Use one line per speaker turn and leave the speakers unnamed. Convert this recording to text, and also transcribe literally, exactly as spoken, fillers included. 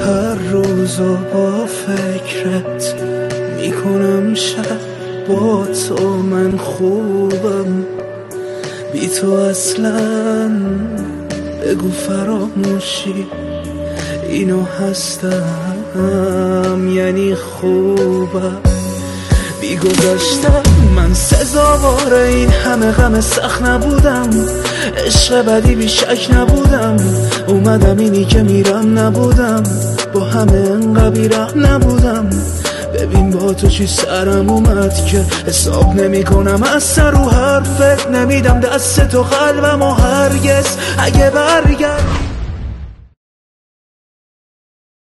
هر روزو با فکرت میکنم شب با تو من خوبم، بی تو اصلا بگو فراموشی اینو هستم یعنی خوبم. بی گذشتم من سزاوار این همه غم سخت نبودم، عشق بدی بی شک نبودم، اومدم اینی که میرم نبودم، با همه انقدر بی‌رحم نبودم. ببین با تو چی سرم اومد که حساب نمی کنم از سر و حرفت، نمیدم دست تو قلبم و هرگز اگه برگرد